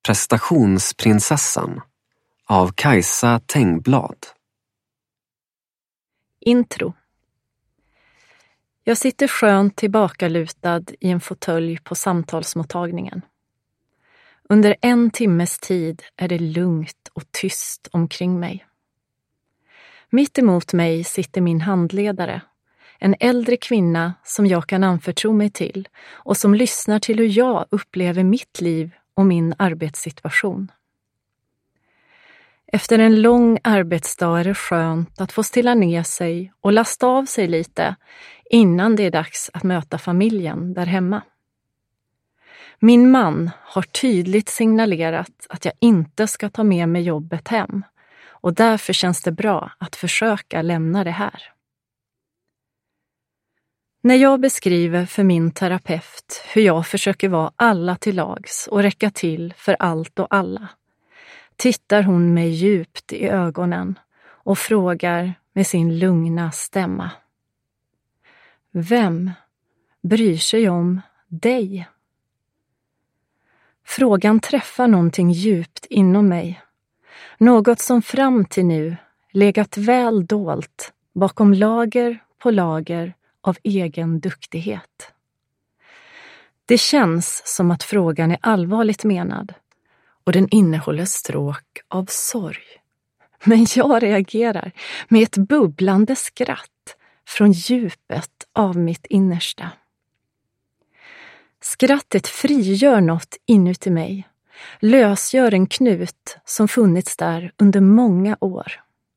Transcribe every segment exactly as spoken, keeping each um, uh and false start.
Prestationsprinsessan av Kajsa Tengblad. Intro. Jag sitter skönt tillbakalutad i en fåtölj på samtalsmottagningen. Under en timmes tid är det lugnt och tyst omkring mig. Mitt emot mig sitter min handledare, en äldre kvinna som jag kan anförtro mig till och som lyssnar till hur jag upplever mitt liv och min arbetssituation. Efter en lång arbetsdag är det skönt att få stilla ner sig och lasta av sig lite innan det är dags att möta familjen där hemma. Min man har tydligt signalerat att jag inte ska ta med mig jobbet hem och därför känns det bra att försöka lämna det här. När jag beskriver för min terapeut hur jag försöker vara alla till lags och räcka till för allt och alla, tittar hon mig djupt i ögonen och frågar med sin lugna stämma: vem bryr sig om dig? Frågan träffar någonting djupt inom mig. Något som fram till nu legat väl dolt bakom lager på lager av egen duktighet. Det känns som att frågan är allvarligt menad och den innehåller stråk av sorg. Men jag reagerar med ett bubblande skratt från djupet av mitt innersta. Skrattet frigör något inuti mig, lösgör en knut som funnits där under många år.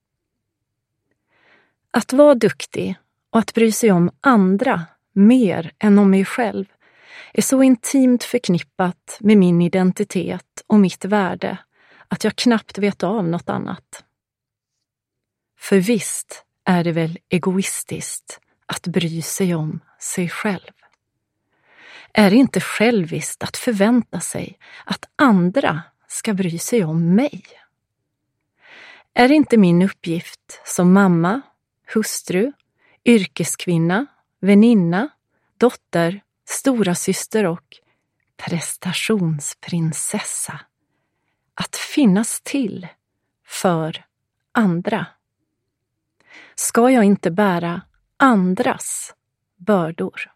Att vara duktig och att bry sig om andra mer än om mig själv är så intimt förknippat med min identitet och mitt värde att jag knappt vet av något annat. För visst är det väl egoistiskt att bry sig om sig själv. Är det inte själviskt att förvänta sig att andra ska bry sig om mig? Är det inte min uppgift som mamma, hustru, yrkeskvinna, väninna, dotter, stora syster och prestationsprinsessa att finnas till för andra? Ska jag inte bära andras bördor?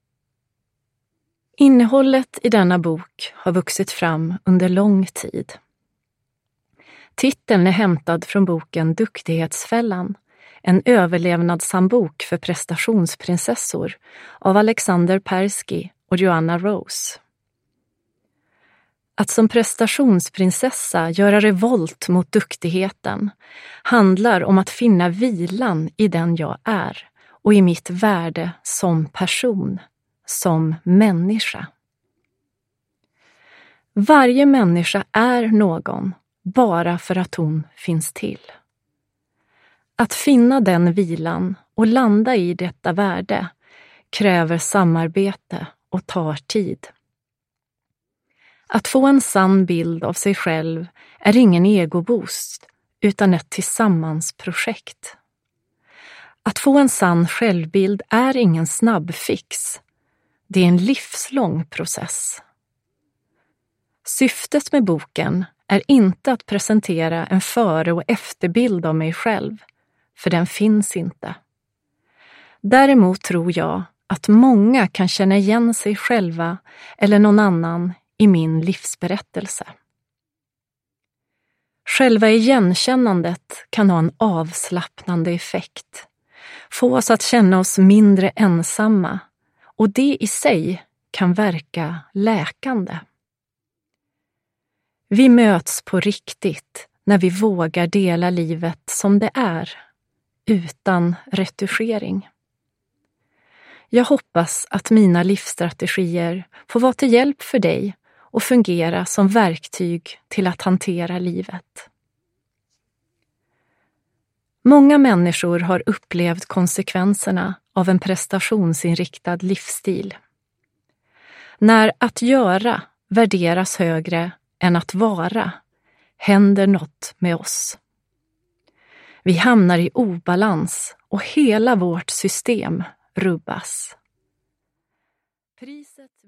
Innehållet i denna bok har vuxit fram under lång tid. Titeln är hämtad från boken Duktighetsfällan, en överlevnadshandbok för prestationsprinsessor av Alexander Persky och Joanna Rose. Att som prestationsprinsessa göra revolt mot duktigheten handlar om att finna vilan i den jag är och i mitt värde som person, som människa. Varje människa är någon bara för att hon finns till. Att finna den vilan och landa i detta värde kräver samarbete och tar tid. Att få en sann bild av sig själv är ingen egoboost utan ett tillsammansprojekt. Att få en sann självbild är ingen snabbfix. Det är en livslång process. Syftet med boken är inte att presentera en före- och efterbild av mig själv, för den finns inte. Däremot tror jag att många kan känna igen sig själva eller någon annan i min livsberättelse. Själva igenkännandet kan ha en avslappnande effekt, få oss att känna oss mindre ensamma, och det i sig kan verka läkande. Vi möts på riktigt när vi vågar dela livet som det är, utan retuschering. Jag hoppas att mina livsstrategier får vara till hjälp för dig och fungera som verktyg till att hantera livet. Många människor har upplevt konsekvenserna av en prestationsinriktad livsstil. När att göra värderas högre än att vara, händer något med oss. Vi hamnar i obalans och hela vårt system rubbas. Priset